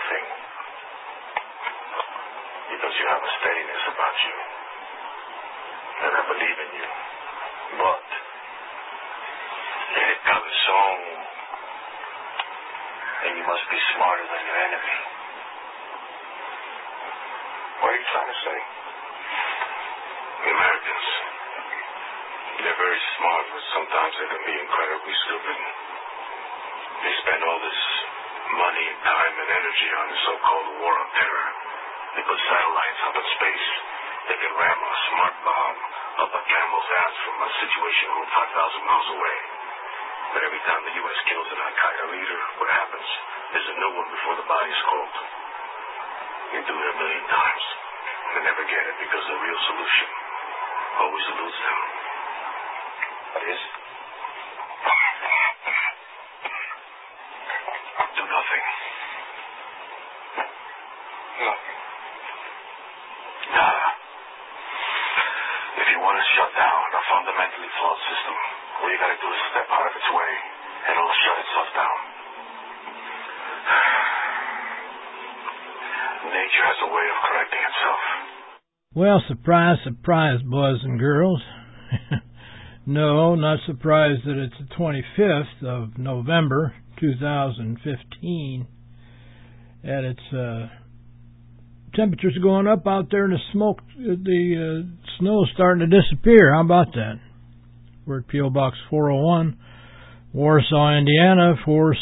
nothing. Because you have a steadiness about you. And I believe in you. But eres cabezón. And you must be smarter than your enemy. What are you trying to say? The Americans, they're very smart, but sometimes they can be incredibly stupid. They spend all this money, time, and energy on the so-called war on terror. They put satellites up in space. They can ram a smart bomb up a camel's ass from a situation room 5,000 miles away. But every time the U.S. kills an Al-Qaeda leader, what happens? There's a new one before the body's cold. You do it a million times. They never get it because the real solution always eludes them. What is it? Do nothing. Nothing. Nada. If you want to shut down a fundamentally flawed system, all you gotta do is step out of its way, and it'll shut itself down. Nature has a way of correcting itself. Well, surprise, surprise, boys and girls. No, not surprised that it's the 25th of November, 2015, and it's temperatures going up out there, and the smoke, the snow's starting to disappear. How about that? We're at P.O. Box 401, Warsaw, Indiana,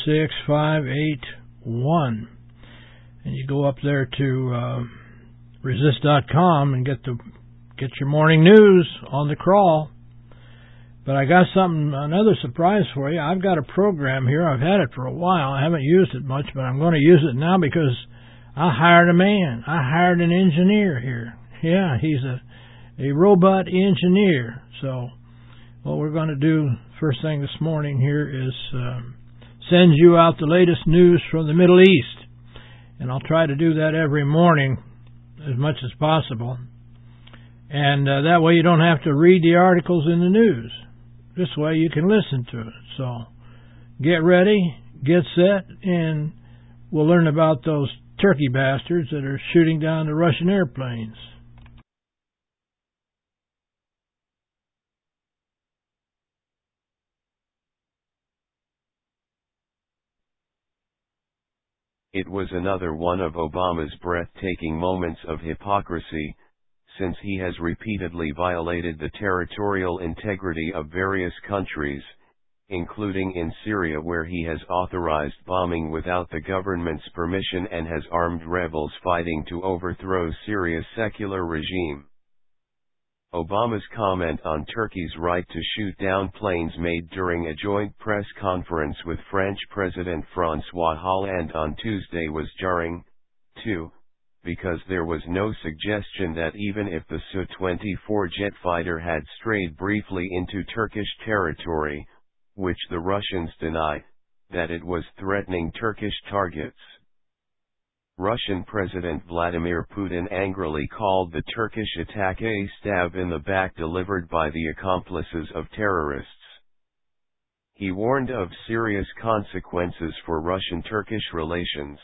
46581. And you go up there to resist.com and get your morning news on the crawl. But I got another surprise for you. I've got a program here. I've had it for a while. I haven't used it much, but I'm going to use it now because I hired a man. I hired an engineer here. Yeah, he's a robot engineer. So what we're going to do first thing this morning here is send you out the latest news from the Middle East. And I'll try to do that every morning as much as possible. And that way you don't have to read the articles in the news. This way you can listen to it. So get ready, get set, and we'll learn about those turkey bastards that are shooting down the Russian airplanes. It was another one of Obama's breathtaking moments of hypocrisy, since he has repeatedly violated the territorial integrity of various countries, including in Syria, where he has authorized bombing without the government's permission and has armed rebels fighting to overthrow Syria's secular regime. Obama's comment on Turkey's right to shoot down planes made during a joint press conference with French President François Hollande on Tuesday was jarring, too, because there was no suggestion that even if the Su-24 jet fighter had strayed briefly into Turkish territory, which the Russians deny, that it was threatening Turkish targets. Russian President Vladimir Putin angrily called the Turkish attack a stab in the back delivered by the accomplices of terrorists. He warned of serious consequences for Russian-Turkish relations.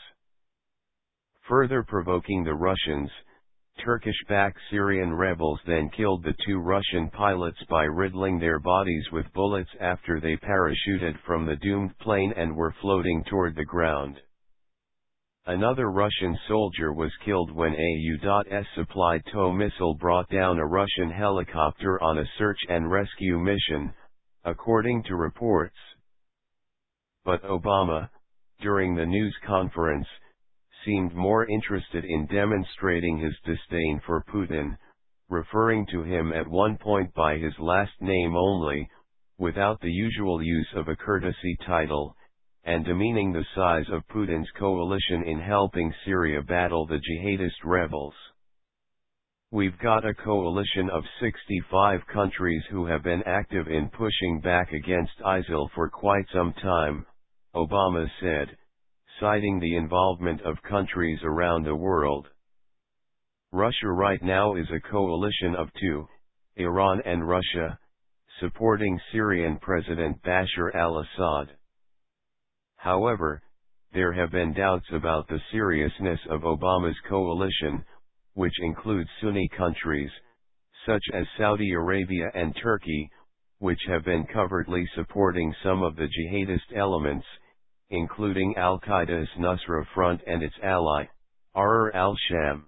Further provoking the Russians, Turkish-backed Syrian rebels then killed the two Russian pilots by riddling their bodies with bullets after they parachuted from the doomed plane and were floating toward the ground. Another Russian soldier was killed when a U.S. supplied tow missile brought down a Russian helicopter on a search and rescue mission, according to reports. But Obama, during the news conference, seemed more interested in demonstrating his disdain for Putin, referring to him at one point by his last name only, without the usual use of a courtesy title, and demeaning the size of Putin's coalition in helping Syria battle the jihadist rebels. We've got a coalition of 65 countries who have been active in pushing back against ISIL for quite some time, Obama said, citing the involvement of countries around the world. Russia right now is a coalition of two, Iran and Russia, supporting Syrian President Bashar al-Assad. However, there have been doubts about the seriousness of Obama's coalition, which includes Sunni countries, such as Saudi Arabia and Turkey, which have been covertly supporting some of the jihadist elements, including Al-Qaeda's Nusra Front and its ally, Ahrar al-Sham.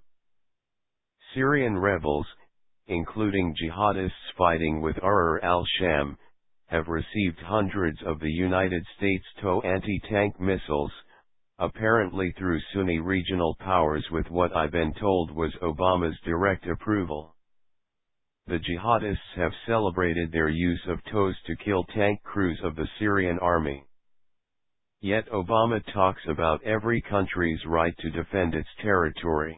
Syrian rebels, including jihadists fighting with Ahrar al-Sham, have received hundreds of the United States TOW anti-tank missiles, apparently through Sunni regional powers with what I've been told was Obama's direct approval. The jihadists have celebrated their use of TOWs to kill tank crews of the Syrian army. Yet Obama talks about every country's right to defend its territory.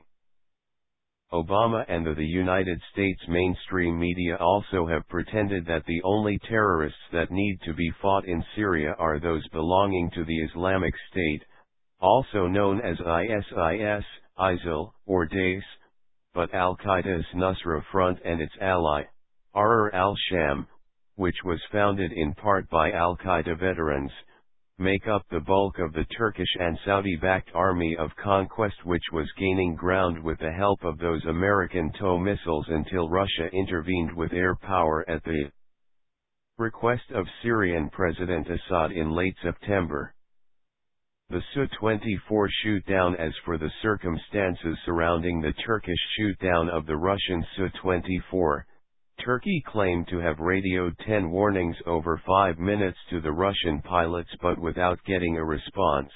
Obama and the United States mainstream media also have pretended that the only terrorists that need to be fought in Syria are those belonging to the Islamic State, also known as ISIS, ISIL, or Daesh, but Al-Qaeda's Nusra Front and its ally, Ahrar al-Sham, which was founded in part by Al-Qaeda veterans, make up the bulk of the Turkish and Saudi-backed army of conquest, which was gaining ground with the help of those American TOW missiles until Russia intervened with air power at the request of Syrian President Assad in late September. The Su-24 shoot-down. As for the circumstances surrounding the Turkish shoot-down of the Russian Su-24, Turkey claimed to have radioed 10 warnings over 5 minutes to the Russian pilots but without getting a response.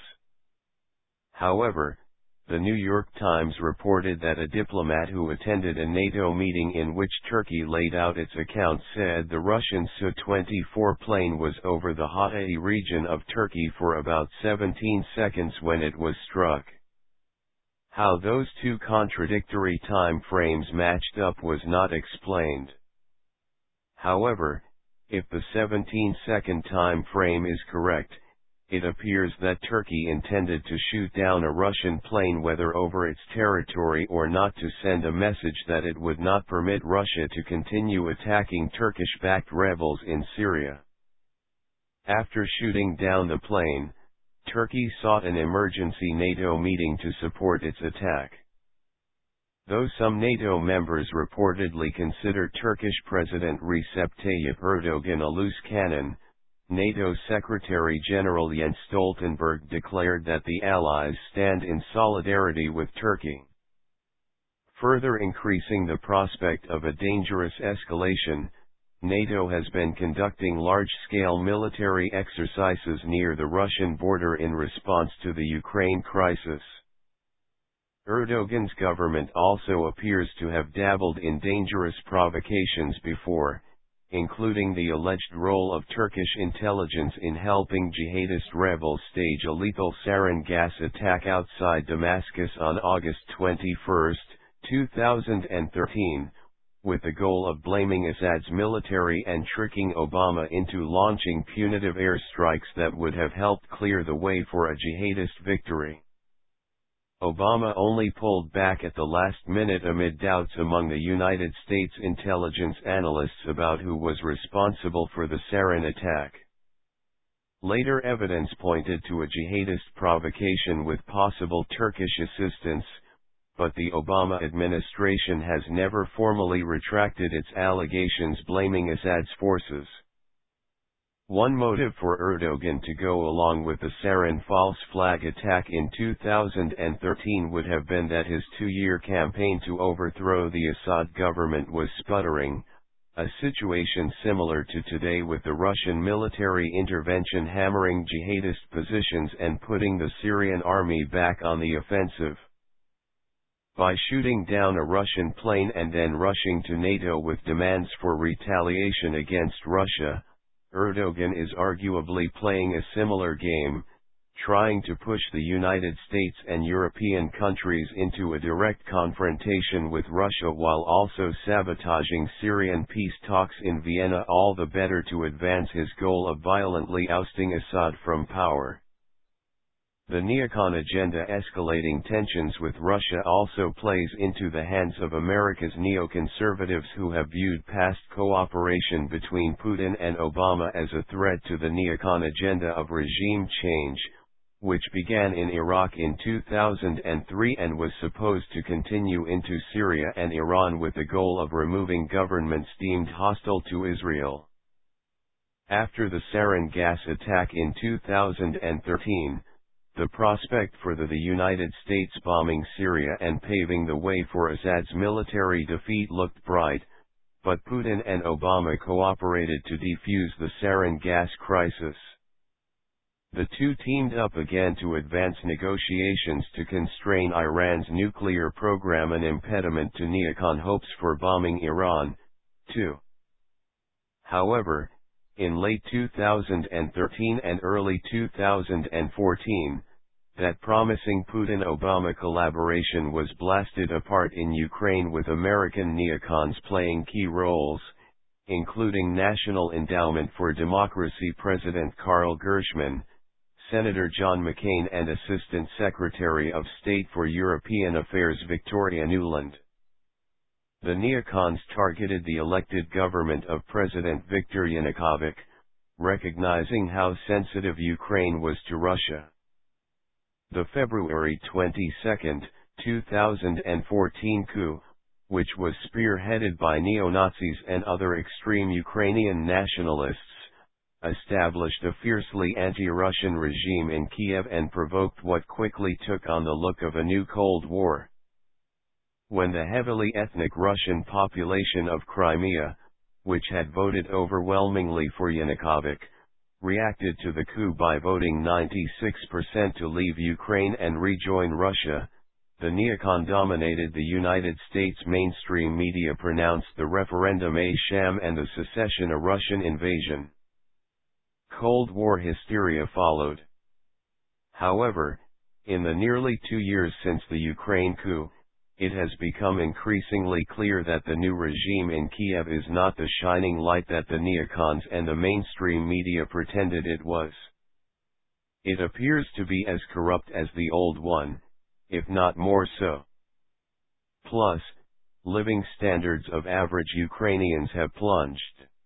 However, the New York Times reported that a diplomat who attended a NATO meeting in which Turkey laid out its account said the Russian Su-24 plane was over the Hatay region of Turkey for about 17 seconds when it was struck. How those two contradictory time frames matched up was not explained. However, if the 17-second time frame is correct, it appears that Turkey intended to shoot down a Russian plane whether over its territory or not to send a message that it would not permit Russia to continue attacking Turkish-backed rebels in Syria. After shooting down the plane, Turkey sought an emergency NATO meeting to support its attack. Though some NATO members reportedly consider Turkish President Recep Tayyip Erdogan a loose cannon, NATO Secretary-General Jens Stoltenberg declared that the Allies stand in solidarity with Turkey. Further increasing the prospect of a dangerous escalation, NATO has been conducting large-scale military exercises near the Russian border in response to the Ukraine crisis. Erdogan's government also appears to have dabbled in dangerous provocations before, including the alleged role of Turkish intelligence in helping jihadist rebels stage a lethal sarin gas attack outside Damascus on August 21, 2013, with the goal of blaming Assad's military and tricking Obama into launching punitive airstrikes that would have helped clear the way for a jihadist victory. Obama only pulled back at the last minute amid doubts among the United States intelligence analysts about who was responsible for the sarin attack. Later evidence pointed to a jihadist provocation with possible Turkish assistance, but the Obama administration has never formally retracted its allegations blaming Assad's forces. One motive for Erdogan to go along with the sarin false flag attack in 2013 would have been that his 2-year campaign to overthrow the Assad government was sputtering, a situation similar to today with the Russian military intervention hammering jihadist positions and putting the Syrian army back on the offensive. By shooting down a Russian plane and then rushing to NATO with demands for retaliation against Russia, Erdogan is arguably playing a similar game, trying to push the United States and European countries into a direct confrontation with Russia while also sabotaging Syrian peace talks in Vienna, all the better to advance his goal of violently ousting Assad from power. The neocon agenda escalating tensions with Russia also plays into the hands of America's neoconservatives who have viewed past cooperation between Putin and Obama as a threat to the neocon agenda of regime change, which began in Iraq in 2003 and was supposed to continue into Syria and Iran with the goal of removing governments deemed hostile to Israel. After the sarin gas attack in 2013, the prospect for the United States bombing Syria and paving the way for Assad's military defeat looked bright, but Putin and Obama cooperated to defuse the sarin gas crisis. The two teamed up again to advance negotiations to constrain Iran's nuclear program, an impediment to neocon hopes for bombing Iran, too. However, in late 2013 and early 2014, that promising Putin-Obama collaboration was blasted apart in Ukraine, with American neocons playing key roles, including National Endowment for Democracy President Karl Gershman, Senator John McCain and Assistant Secretary of State for European Affairs Victoria Nuland. The neocons targeted the elected government of President Viktor Yanukovych, recognizing how sensitive Ukraine was to Russia. The February 22, 2014 coup, which was spearheaded by neo-Nazis and other extreme Ukrainian nationalists, established a fiercely anti-Russian regime in Kiev and provoked what quickly took on the look of a new Cold War. When the heavily ethnic Russian population of Crimea, which had voted overwhelmingly for Yanukovych, reacted to the coup by voting 96% to leave Ukraine and rejoin Russia, the neocon-dominated the United States mainstream media pronounced the referendum a sham and the secession a Russian invasion. Cold War hysteria followed. However, in the nearly 2 years since the Ukraine coup, it has become increasingly clear that the new regime in Kiev is not the shining light that the neocons and the mainstream media pretended it was. It appears to be as corrupt as the old one, if not more so. Plus, living standards of average Ukrainians have plunged.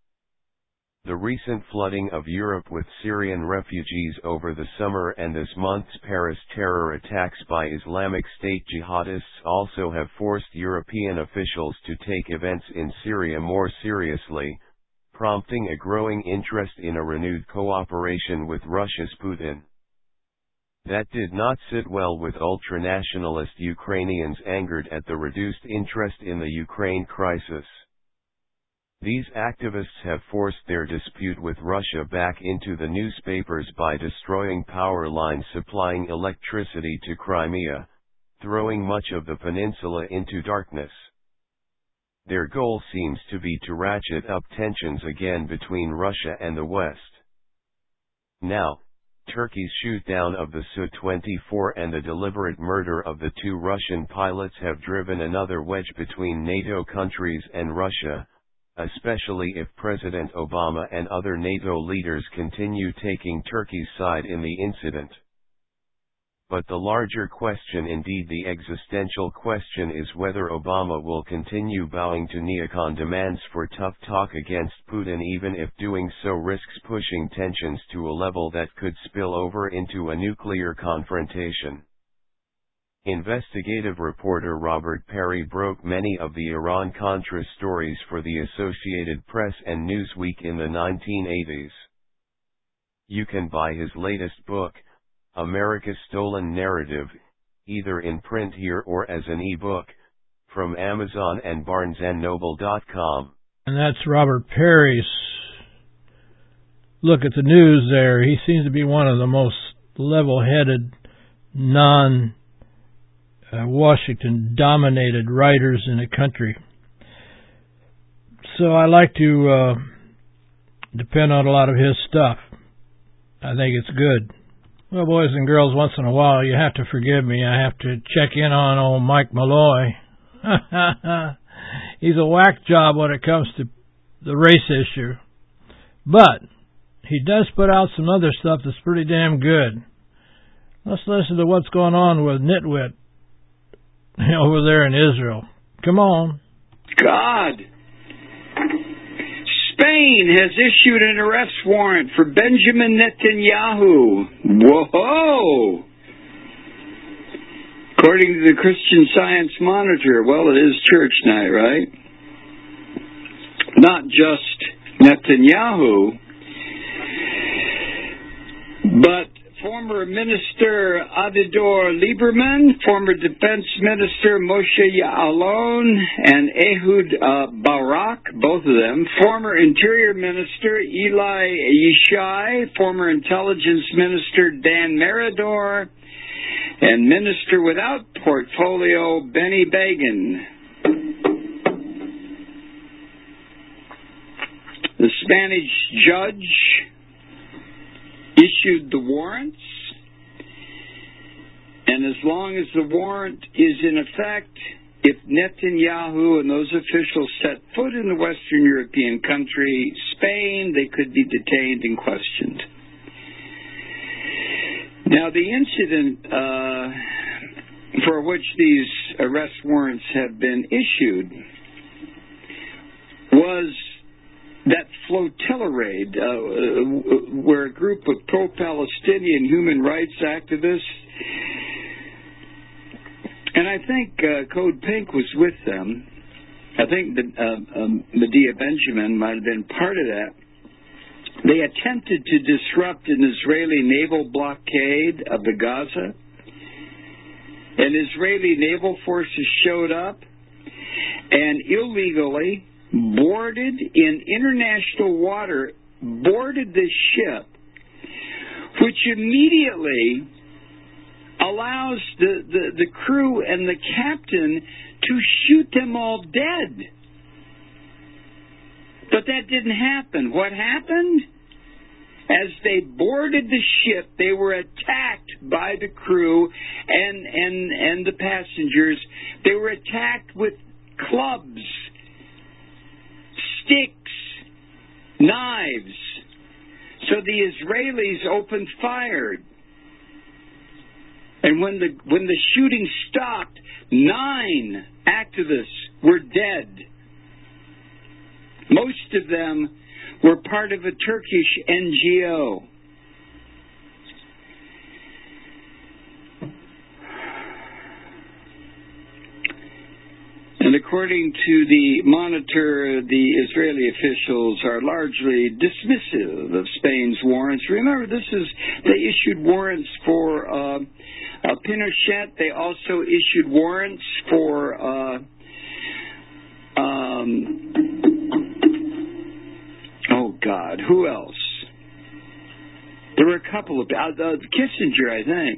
The recent flooding of Europe with Syrian refugees over the summer and this month's Paris terror attacks by Islamic State jihadists also have forced European officials to take events in Syria more seriously, prompting a growing interest in a renewed cooperation with Russia's Putin. That did not sit well with ultranationalist Ukrainians angered at the reduced interest in the Ukraine crisis. These activists have forced their dispute with Russia back into the newspapers by destroying power lines supplying electricity to Crimea, throwing much of the peninsula into darkness. Their goal seems to be to ratchet up tensions again between Russia and the West. Now, Turkey's shoot-down of the Su-24 and the deliberate murder of the 2 Russian pilots have driven another wedge between NATO countries and Russia, especially if President Obama and other NATO leaders continue taking Turkey's side in the incident. But the larger question, indeed the existential question, is whether Obama will continue bowing to neocon demands for tough talk against Putin, even if doing so risks pushing tensions to a level that could spill over into a nuclear confrontation. Investigative reporter Robert Perry broke many of the Iran-Contra stories for the Associated Press and Newsweek in the 1980s. You can buy his latest book, America's Stolen Narrative, either in print here or as an e-book, from Amazon and BarnesandNoble.com. And that's Robert Perry's look at the news there. He seems to be one of the most level-headed, Washington-dominated writers in the country. So I like to depend on a lot of his stuff. I think it's good. Well, boys and girls, once in a while you have to forgive me. I have to check in on old Mike Malloy. He's a whack job when it comes to the race issue. But he does put out some other stuff that's pretty damn good. Let's listen to what's going on with Nitwit over there in Israel. Come on. God Spain has issued an arrest warrant for Benjamin Netanyahu. Whoa! According to the Christian Science Monitor, well, it is church night, right? Not just Netanyahu, but former Minister Avigdor Lieberman, former Defense Minister Moshe Ya'alon, and Ehud Barak, both of them, former Interior Minister Eli Yishai, former Intelligence Minister Dan Meridor, and Minister without portfolio Benny Begin. The Spanish judge issued the warrants, and as long as the warrant is in effect, if Netanyahu and those officials set foot in the Western European country, Spain, they could be detained and questioned. Now, the incident for which these arrest warrants have been issued was that flotilla raid where a group of pro-Palestinian human rights activists, and I think Code Pink was with them. I think Medea Benjamin might have been part of that. They attempted to disrupt an Israeli naval blockade of the Gaza, and Israeli naval forces showed up and illegally boarded in international water, boarded this ship, which immediately allows the crew and the captain to shoot them all dead. But that didn't happen. What happened? As they boarded the ship, they were attacked by the crew and the passengers. They were attacked with clubs, sticks, knives. So the Israelis opened fire. And when the shooting stopped, 9 activists were dead. Most of them were part of a Turkish NGO. And according to the Monitor, the Israeli officials are largely dismissive of Spain's warrants. Remember, they issued warrants for Pinochet. They also issued warrants for who else? There were a couple of Kissinger, I think.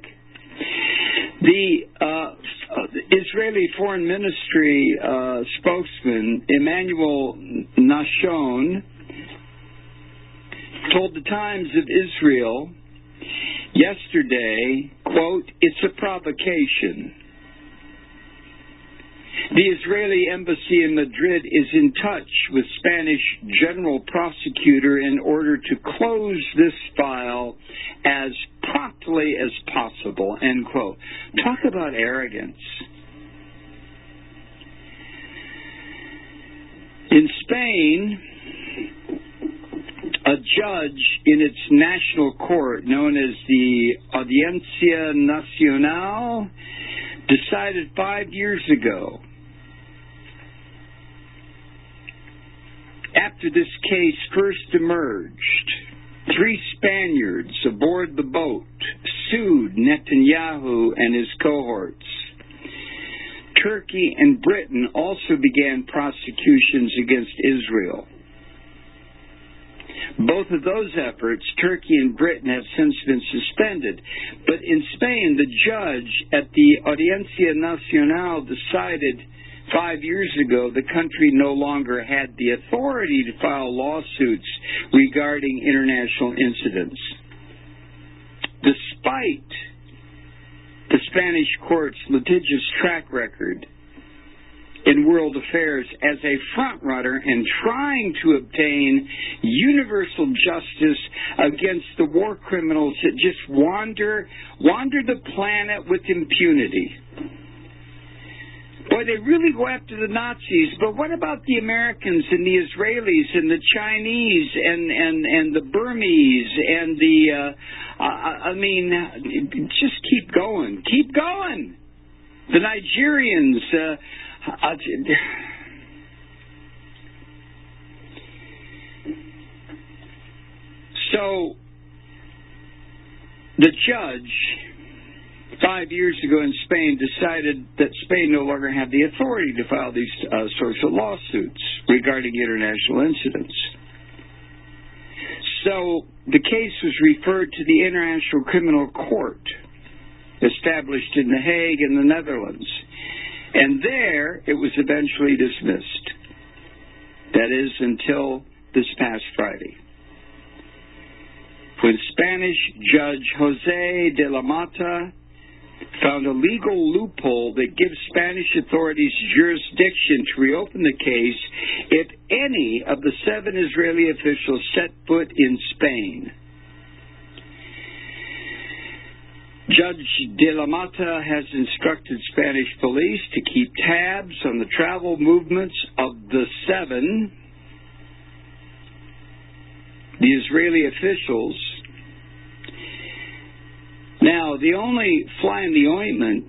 The Israeli Foreign Ministry spokesman Emmanuel Nashon told the Times of Israel yesterday, quote, "It's a provocation." The Israeli embassy in Madrid is in touch with Spanish general prosecutor in order to close this file as promptly as possible, end quote. Talk about arrogance. In Spain, a judge in its national court, known as the Audiencia Nacional, decided 5 years ago, after this case first emerged, 3 Spaniards aboard the boat sued Netanyahu and his cohorts. Turkey and Britain also began prosecutions against Israel. Both of those efforts, Turkey and Britain, have since been suspended. But in Spain, the judge at the Audiencia Nacional decided 5 years ago the country no longer had the authority to file lawsuits regarding international incidents. Despite the Spanish court's litigious track record in world affairs as a frontrunner in trying to obtain universal justice against the war criminals that just wander the planet with impunity. Boy, boy, they really go after the Nazis. But what about the Americans and the Israelis and the Chinese and the Burmese and the, just keep going. Keep going. The Nigerians. So, the judge, 5 years ago in Spain, decided that Spain no longer had the authority to file these sorts of lawsuits regarding international incidents. So the case was referred to the International Criminal Court, established in The Hague in the Netherlands. And there it was eventually dismissed. That is, until this past Friday, when Spanish Judge José de la Mata found a legal loophole that gives Spanish authorities jurisdiction to reopen the case if any of the 7 Israeli officials set foot in Spain. Judge de la Mata has instructed Spanish police to keep tabs on the travel movements of the 7, the Israeli officials. Now, the only fly in the ointment,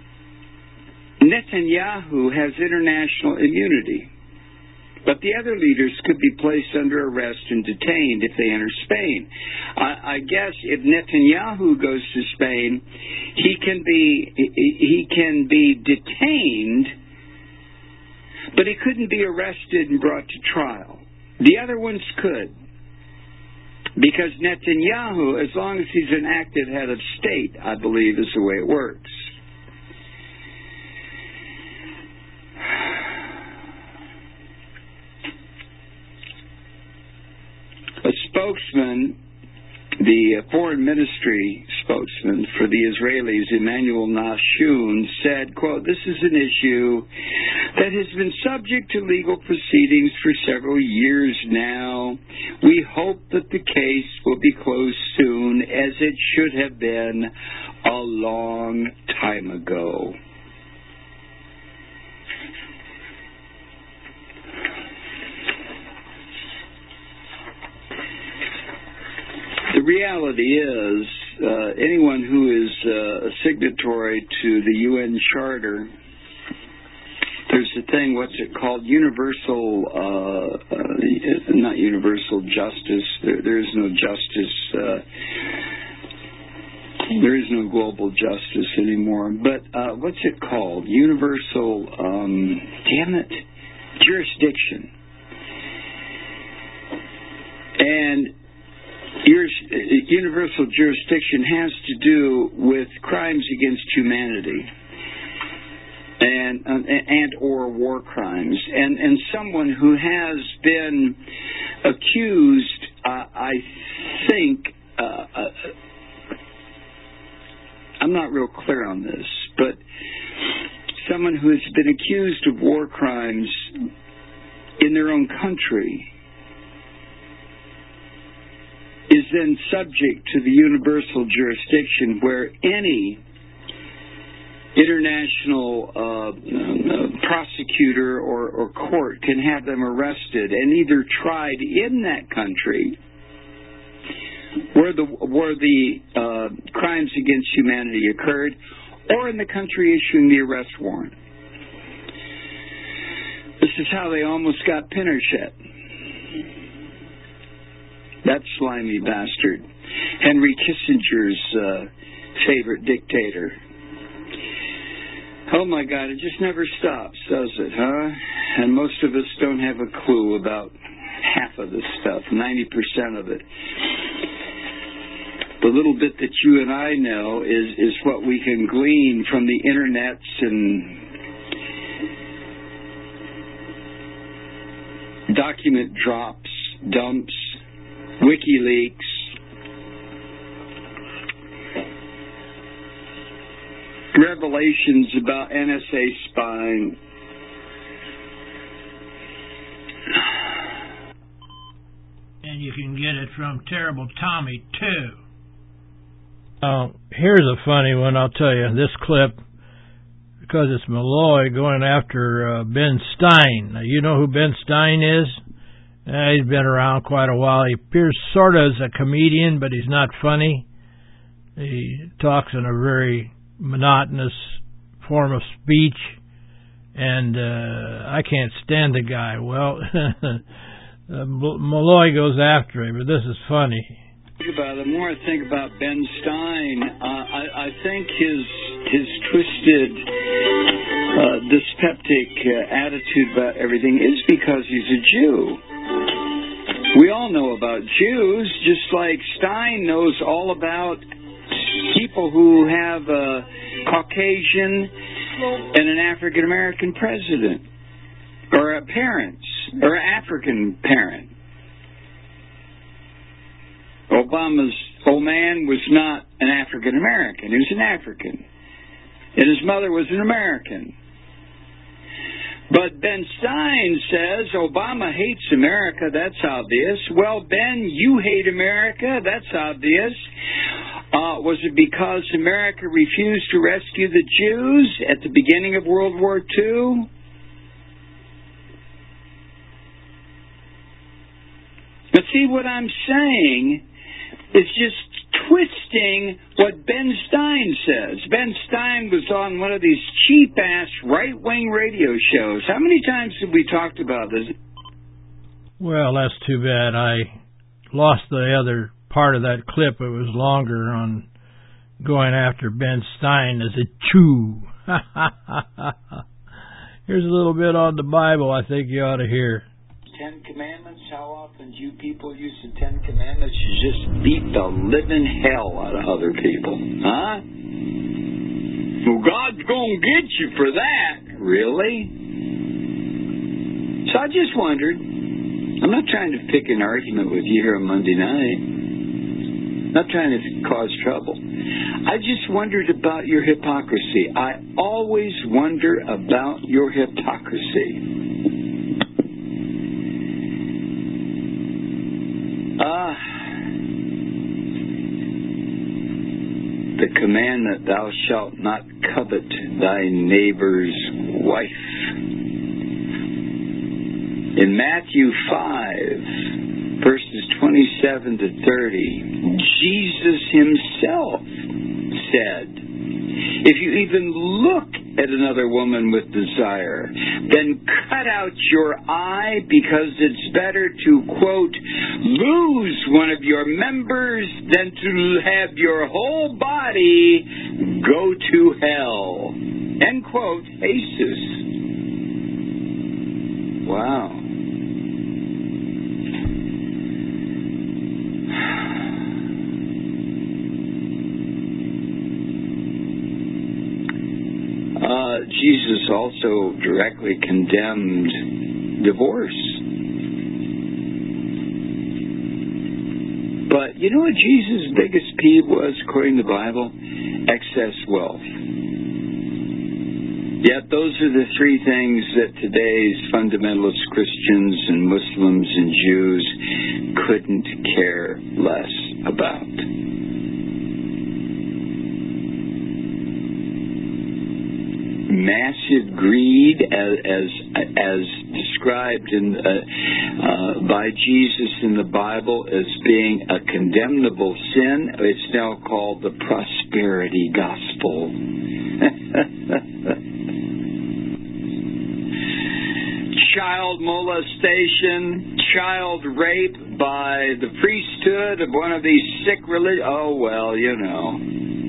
Netanyahu has international immunity, but the other leaders could be placed under arrest and detained if they enter Spain. I guess if Netanyahu goes to Spain, he can be detained, but he couldn't be arrested and brought to trial. The other ones could. Because Netanyahu, as long as he's an active head of state, I believe is the way it works. A spokesman, the foreign ministry spokesman for the Israelis, Emmanuel Nashun, said, quote, "This is an issue that has been subject to legal proceedings for several years now. We hope that the case will be closed soon, as it should have been a long time ago." The reality is, anyone who is a signatory to the UN Charter, there's a thing, what's it called? Not universal justice. There is no justice. There is no global justice anymore. But what's it called? Universal, jurisdiction. And universal jurisdiction has to do with crimes against humanity and or war crimes, and someone who has been accused, I think, I'm not real clear on this, but someone who has been accused of war crimes in their own country is then subject to the universal jurisdiction where any international prosecutor or court can have them arrested and either tried in that country where the crimes against humanity occurred, or in the country issuing the arrest warrant. This is how they almost got Pinochet. That slimy bastard. Henry Kissinger's favorite dictator. Oh my God, it just never stops, does it, huh? And most of us don't have a clue about half of this stuff, 90% of it. The little bit that you and I know is what we can glean from the internets and document drops, dumps, WikiLeaks. Revelations about NSA spying. And you can get it from Terrible Tommy, too. Here's a funny one, I'll tell you. This clip because it's Malloy going after Ben Stein. Now, you know who Ben Stein is? He's been around quite a while. He appears sort of as a comedian, but he's not funny. He talks in a very monotonous form of speech, and I can't stand the guy. Well, Malloy goes after him, but this is funny. The more I think about Ben Stein, I think his twisted, dyspeptic attitude about everything is because he's a Jew. We all know about Jews, just like Stein knows all about people who have a Caucasian and an African American president, or a parents, or an African parent. Obama's old man was not an African American; he was an African, and his mother was an American. But Ben Stein says Obama hates America, that's obvious. Well, Ben, you hate America, that's obvious. Was it because America refused to rescue the Jews at the beginning of World War II? But see, what I'm saying is just twisting what Ben Stein says. Ben Stein was on one of these cheap-ass right-wing radio shows. How many times have we talked about this? Well, that's too bad. I lost the other part of that clip. It was longer on going after Ben Stein as a Jew. Here's a little bit on the Bible I think you ought to hear. Ten Commandments, how often do you people use the Ten Commandments to just beat the living hell out of other people? Huh? Well, God's going to get you for that. Really? So I just wondered, I'm not trying to pick an argument with you here on Monday night. Not trying to cause trouble. I just wondered about your hypocrisy. I always wonder about your hypocrisy. The commandment, thou shalt not covet thy neighbor's wife. In Matthew 5, verses 27 to 30, Jesus himself said, if you even look at another woman with desire, then cut out your eye, because it's better to, quote, lose one of your members than to have your whole body go to hell. End quote. Jesus. Wow. Jesus also directly condemned divorce. But you know what Jesus' biggest peeve was, according to the Bible? Excess wealth. Yet those are the three things that today's fundamentalist Christians and Muslims and Jews couldn't care less about. Massive greed, as described by Jesus in the Bible as being a condemnable sin. It's now called the prosperity gospel. Child molestation, child rape by the priesthood of one of these sick religions. Oh, well, you know.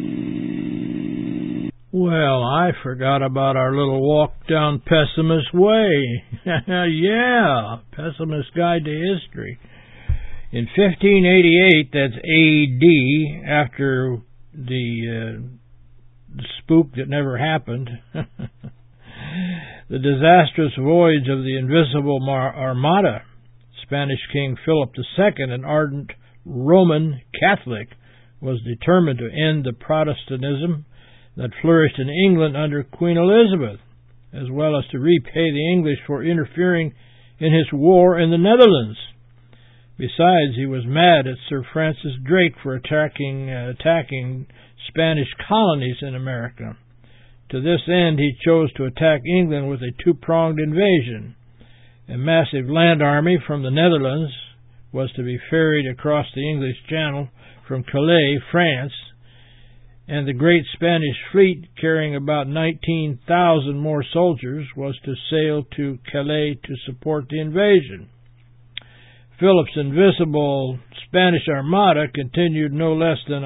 Well, I forgot about our little walk down Pessimist Way. Yeah, Pessimist Guide to History. In 1588, that's A.D., after the spook that never happened, the disastrous voyage of the Invincible Armada, Spanish King Philip II, an ardent Roman Catholic, was determined to end the Protestantism that flourished in England under Queen Elizabeth, as well as to repay the English for interfering in his war in the Netherlands. Besides, he was mad at Sir Francis Drake for attacking Spanish colonies in America. To this end, he chose to attack England with a two-pronged invasion. A massive land army from the Netherlands was to be ferried across the English Channel from Calais, France, and the great Spanish fleet, carrying about 19,000 more soldiers, was to sail to Calais to support the invasion. Philip's invincible Spanish Armada contained no less than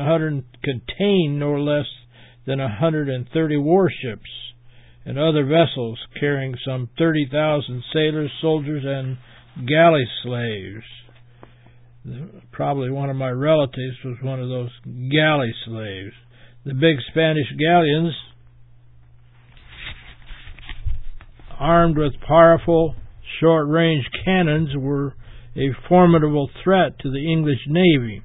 130 warships and other vessels carrying some 30,000 sailors, soldiers, and galley slaves. Probably one of my relatives was one of those galley slaves. The big Spanish galleons, armed with powerful short-range cannons, were a formidable threat to the English navy.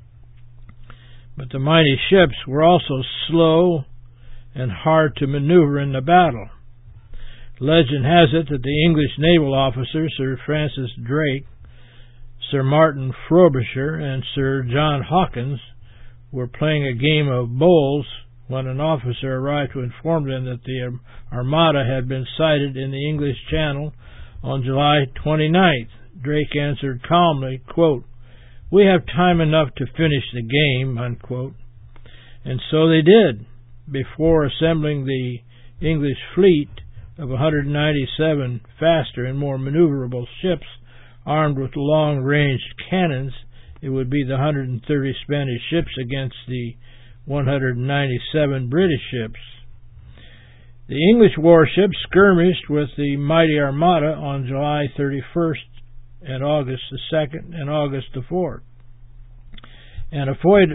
But the mighty ships were also slow and hard to maneuver in the battle. Legend has it that the English naval officers, Sir Francis Drake, Sir Martin Frobisher, and Sir John Hawkins, were playing a game of bowls when an officer arrived to inform them that the Armada had been sighted in the English Channel on July 29th. Drake answered calmly, quote, "We have time enough to finish the game," unquote. And so they did. Before assembling the English fleet of 197 faster and more maneuverable ships armed with long-ranged cannons, it would be the 130 Spanish ships against the 197 British ships. The English warships skirmished with the mighty Armada on July 31st and August the 2nd and August the 4th, and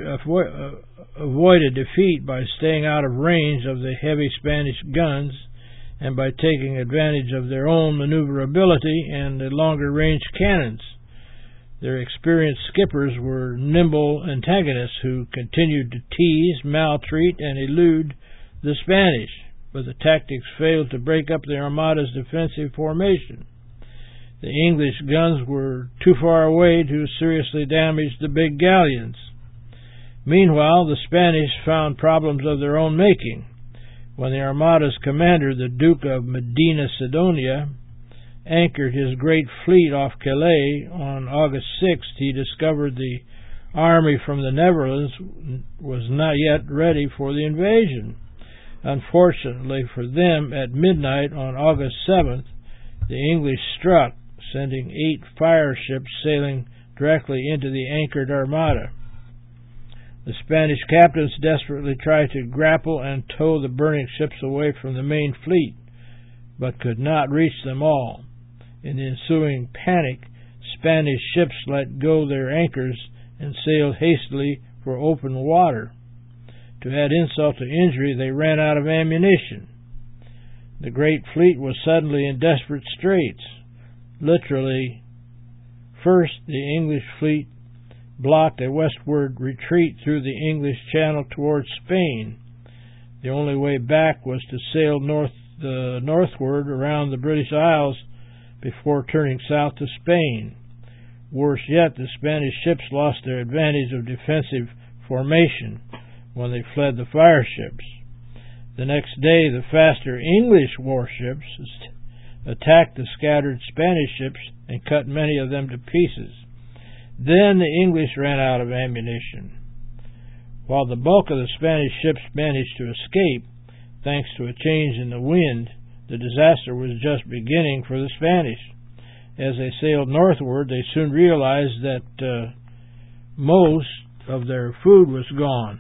avoided defeat by staying out of range of the heavy Spanish guns and by taking advantage of their own maneuverability and the longer-range cannons. Their experienced skippers were nimble antagonists who continued to tease, maltreat, and elude the Spanish, but the tactics failed to break up the Armada's defensive formation. The English guns were too far away to seriously damage the big galleons. Meanwhile, the Spanish found problems of their own making. When the Armada's commander, the Duke of Medina Sidonia, anchored his great fleet off Calais on August 6th, he discovered the army from the Netherlands was not yet ready for the invasion. Unfortunately for them, at midnight on August 7th, the English struck, sending 8 fire ships sailing directly into the anchored Armada. The Spanish captains desperately tried to grapple and tow the burning ships away from the main fleet, but could not reach them all. In the ensuing panic, Spanish ships let go their anchors and sailed hastily for open water. To add insult to injury, they ran out of ammunition. The great fleet was suddenly in desperate straits. Literally, first the English fleet blocked a westward retreat through the English Channel towards Spain. The only way back was to sail northward around the British Isles before turning south to Spain. Worse yet, the Spanish ships lost their advantage of defensive formation when they fled the fire ships. The next day, the faster English warships attacked the scattered Spanish ships and cut many of them to pieces. Then the English ran out of ammunition. While the bulk of the Spanish ships managed to escape, thanks to a change in the wind, the disaster was just beginning for the Spanish. As they sailed northward, they soon realized that most of their food was gone,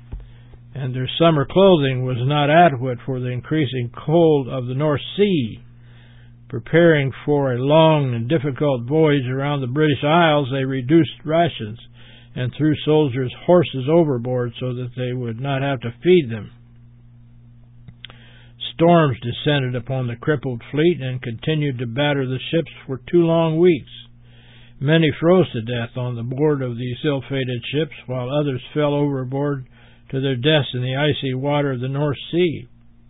and their summer clothing was not adequate for the increasing cold of the North Sea. Preparing for a long and difficult voyage around the British Isles, they reduced rations and threw soldiers' horses overboard so that they would not have to feed them. Storms descended upon the crippled fleet and continued to batter the ships for 2 long weeks. Many froze to death on the board of these ill-fated ships, while others fell overboard to their deaths in the icy water of the North Sea.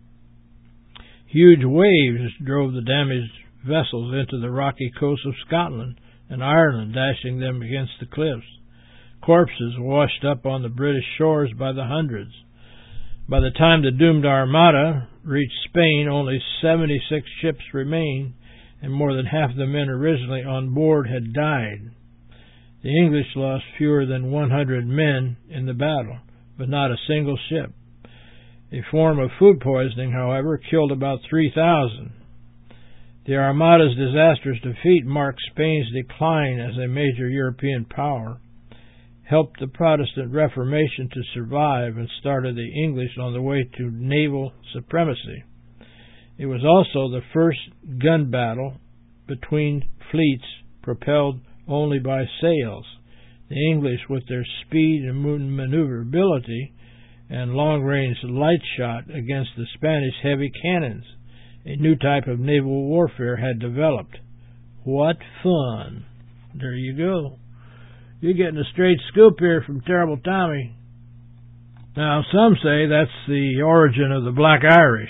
Huge waves drove the damaged vessels into the rocky coasts of Scotland and Ireland, dashing them against the cliffs. Corpses washed up on the British shores by the hundreds. By the time the doomed Armada reached Spain, only 76 ships remained, and more than half the men originally on board had died. The English lost fewer than 100 men in the battle, but not a single ship. A form of food poisoning, however, killed about 3,000. The Armada's disastrous defeat marked Spain's decline as a major European power, helped the Protestant Reformation to survive, and started the English on the way to naval supremacy. It was also the first gun battle between fleets propelled only by sails. The English, with their speed and maneuverability and long-range light shot against the Spanish heavy cannons, a new type of naval warfare had developed. What fun! There you go. You're getting a straight scoop here from Terrible Tommy. Now, some say that's the origin of the Black Irish,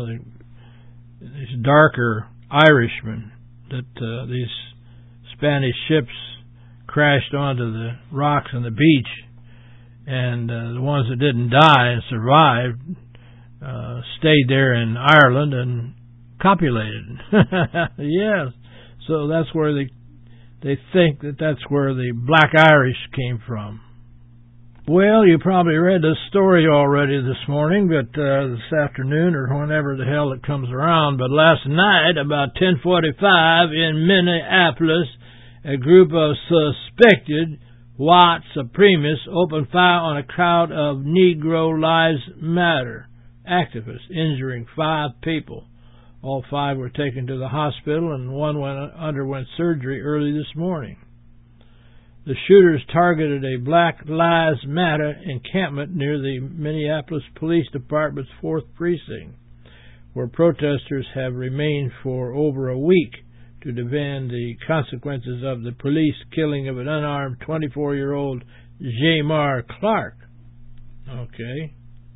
these darker Irishmen that these Spanish ships crashed onto the rocks on the beach, and the ones that didn't die and survived stayed there in Ireland and copulated. Yes, so that's where they think that's where the Black Irish came from. Well, you probably read this story already this morning, but this afternoon or whenever the hell it comes around. But last night, about 10:45 in Minneapolis, a group of suspected white supremacists opened fire on a crowd of Negro Lives Matter activists, injuring 5 people. All 5 were taken to the hospital, and one underwent surgery early this morning. The shooters targeted a Black Lives Matter encampment near the Minneapolis Police Department's 4th Precinct, where protesters have remained for over a week to demand the consequences of the police killing of an unarmed 24-year-old Jamar Clark. Okay.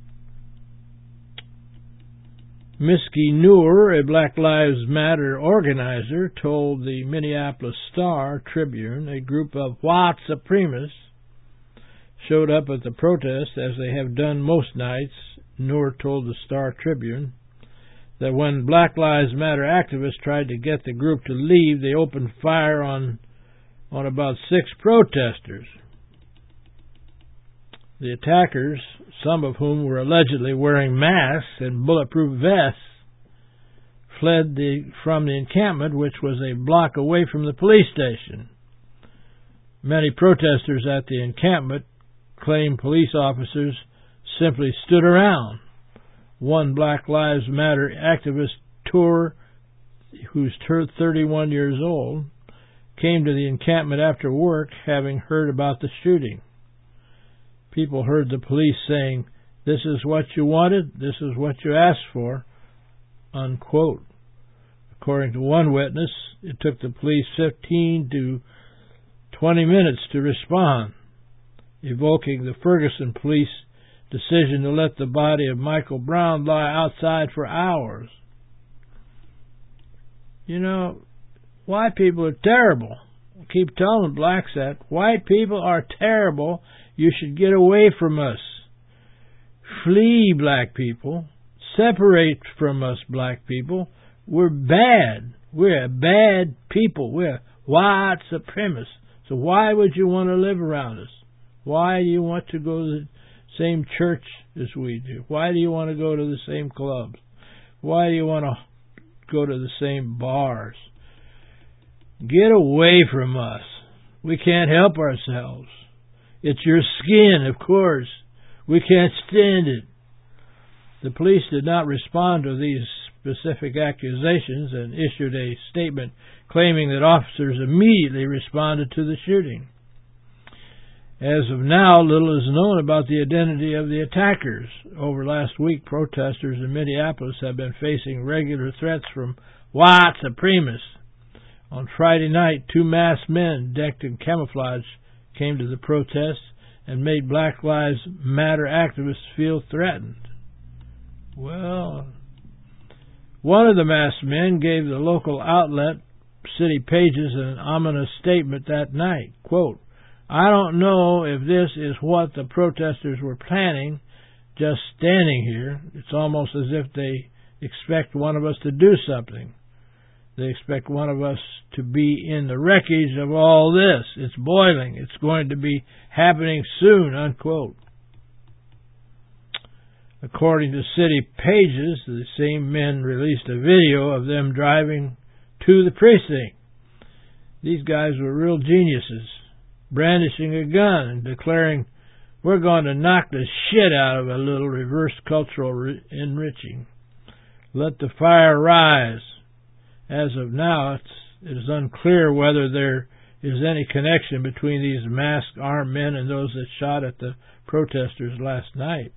Miski Noor, a Black Lives Matter organizer, told the Minneapolis Star-Tribune a group of white supremacists showed up at the protest, as they have done most nights. Noor told the Star-Tribune that when Black Lives Matter activists tried to get the group to leave, they opened fire on about 6 protesters. The attackers, some of whom were allegedly wearing masks and bulletproof vests, fled from the encampment, which was a block away from the police station. Many protesters at the encampment claim police officers simply stood around. One Black Lives Matter activist, Tour, who's 31 years old, came to the encampment after work, having heard about the shooting. People heard the police saying, "This is what you wanted, this is what you asked for," unquote. According to one witness, it took the police 15 to 20 minutes to respond, evoking the Ferguson police decision to let the body of Michael Brown lie outside for hours. White people are terrible. I keep telling blacks that. White people are terrible. You should get away from us. Flee, black people. Separate from us, black people. We're bad. We're bad people. We're white supremacists. So why would you want to live around us? Why do you want to go to the same church as we do? Why do you want to go to the same clubs? Why do you want to go to the same bars? Get away from us. We can't help ourselves. It's your skin, of course. We can't stand it. The police did not respond to these specific accusations and issued a statement claiming that officers immediately responded to the shooting. As of now, little is known about the identity of the attackers. Over last week, protesters in Minneapolis have been facing regular threats from white supremacists. On Friday night, 2 masked men decked in camouflage came to the protest and made Black Lives Matter activists feel threatened. Well, one of the masked men gave the local outlet, City Pages, an ominous statement that night. Quote, "I don't know if this is what the protesters were planning, just standing here. It's almost as if they expect one of us to do something. They expect one of us to be in the wreckage of all this. It's boiling. It's going to be happening soon, unquote. According to City Pages, the same men released a video of them driving to the precinct. These guys were real geniuses, brandishing a gun and declaring, "We're going to knock the shit out of a little reverse cultural enriching. Let the fire rise." As of now, it is unclear whether there is any connection between these masked armed men and those that shot at the protesters last night.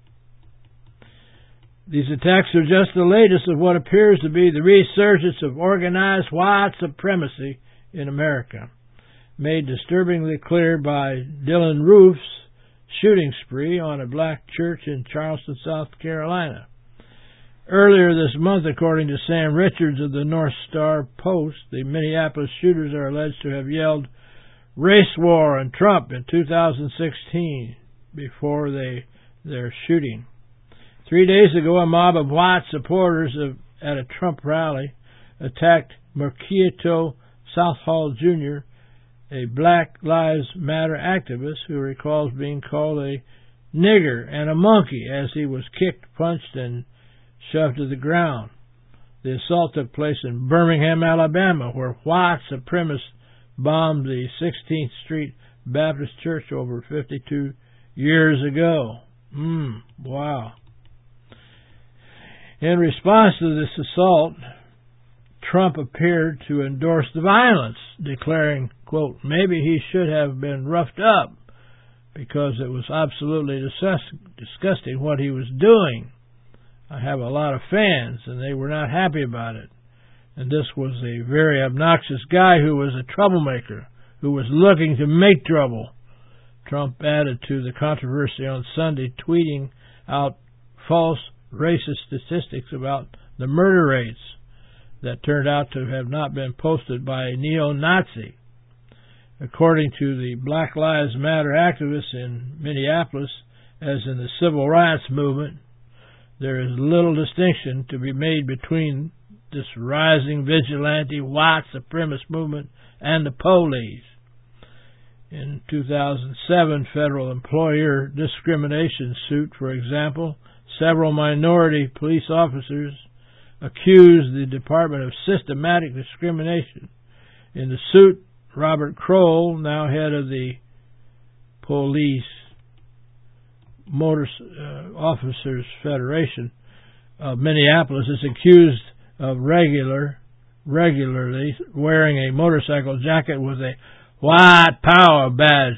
These attacks are just the latest of what appears to be the resurgence of organized white supremacy in America, made disturbingly clear by Dylan Roof's shooting spree on a black church in Charleston, South Carolina. Earlier this month, according to Sam Richards of the North Star Post, the Minneapolis shooters are alleged to have yelled "race war" and Trump in 2016 before their shooting. 3 days ago, a mob of white supporters at a Trump rally attacked Marquito Southall Jr., a Black Lives Matter activist who recalls being called a nigger and a monkey as he was kicked, punched, and shoved to the ground. The assault took place in Birmingham, Alabama, where white supremacists bombed the 16th Street Baptist Church over 52 years ago. Wow. In response to this assault, Trump appeared to endorse the violence, declaring, quote, "maybe he should have been roughed up because it was absolutely disgusting what he was doing. I have a lot of fans, and they were not happy about it. And this was a very obnoxious guy who was a troublemaker, who was looking to make trouble." Trump added to the controversy on Sunday, tweeting out false racist statistics about the murder rates that turned out to have not been posted by a neo-Nazi. According to the Black Lives Matter activists in Minneapolis, as in the civil rights movement, there is little distinction to be made between this rising vigilante white supremacist movement and the police. In 2007 federal employer discrimination suit, for example, several minority police officers accused the Department of systematic discrimination. In the suit, Robert Kroll, now head of the Police Motor Officers Federation of Minneapolis, is accused of regularly wearing a motorcycle jacket with a white power badge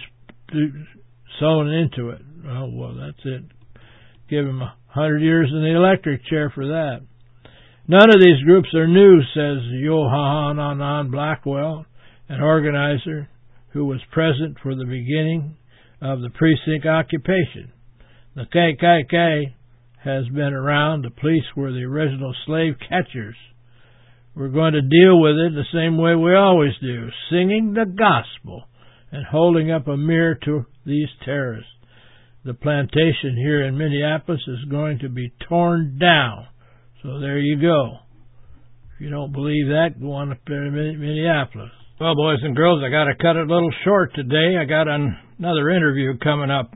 sewn into it. Oh, well, that's it. Give him 100 years in the electric chair for that. None of these groups are new, says Yohanan Blackwell, an organizer who was present for the beginning of the precinct occupation. The KKK has been around. The police were the original slave catchers. We're going to deal with it the same way we always do, singing the gospel and holding up a mirror to these terrorists. The plantation here in Minneapolis is going to be torn down. So there you go. If you don't believe that, go on up there in Minneapolis. Well, boys and girls, I got to cut it a little short today. I got another interview coming up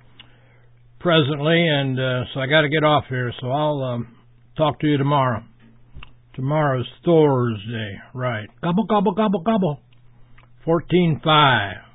presently, and so I got to get off here. So I'll talk to you tomorrow. Tomorrow's Thursday, right? Gobble, gobble, gobble, gobble. 14-5.